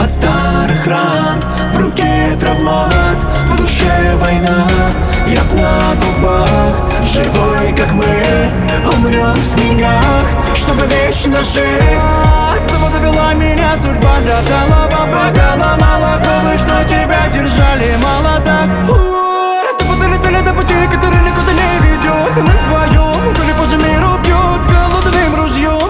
от старых ран. В руке травмат, в душе война. Яд на губах, живой как мы, умрем в снегах, чтобы вечно жить. Снова довела меня судьба до талого бокала. Молоко, что тебя держали мало так. Долетели до пути, который никуда не ведет. Мы вдвоем, коли позже миру бьет холодным ружьем.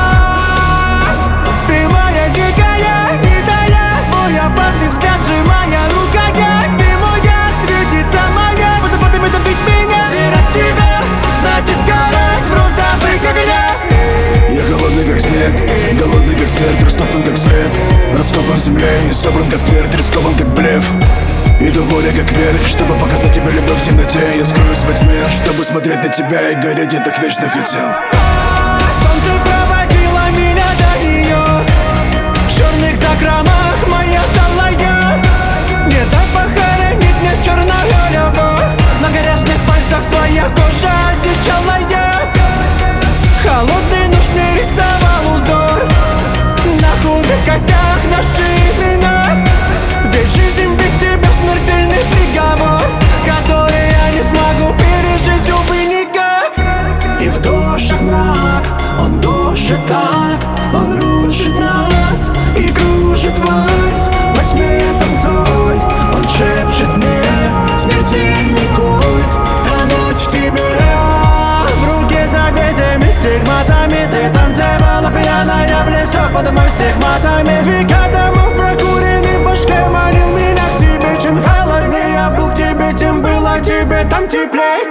Ты моя дикая, гитая, мой опасный взгляд, сжимая рукоять. Ты мой яд, светится моя, потом добить меня. Терять тебя, значит сгорать в розовых огнях. Я холодный как снег, голодный как смерть, растоптан как свет. Раскопан в земле и собран как твердь, рискован как блеф. Иду в море как верфь, чтобы показать тебе любовь в темноте. Я скроюсь во тьме, чтобы смотреть на тебя и гореть, я так вечно хотел. Солнце проводило меня до нее, в черных закромах моя талая. Не дай похоронить мне черная любовь, на горячих пальцах твоя кожа одичалая. Холодный нож мне рисовал узор на худых костях наши имена. Ведь жизнь без тебя смертельный приговор, который я не смогу пережить, увы, никак. И в душах мрак, он душит так, он рушит нас и кружит вальс. Во тьме танцуй, он шепчет мне смертельный культ, тонуть в тебе. В руке забитыми стигматами ты танцевала пьяная в лесу под мой стигматами. Сдвигай домов прокуренный башке манил меня к тебе. Чем холоднее я был к тебе, тем было тебе там теплей.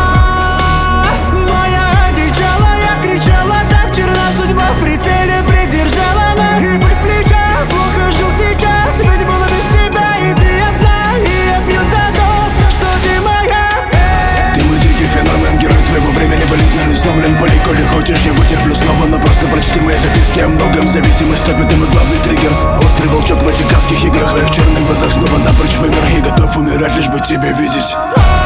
Моя одичалая кричала, так черна судьба в прицеле придержала нас. И пусть плеча плохо жил сейчас, ведь было без тебя и ты одна. И я пью за то, что ты моя. Ты мой дикий феномен, герой твоего времени, болит, но не сломлен. Боли, коли хочешь, я вытерплю снова, но просто прочти мои записки о многом. Зависимость топит, и мой главный триггер. Острый волчок в ватиканских играх, в твоих черных глазах снова напрочь вымер. И готов умирать, лишь бы тебя видеть.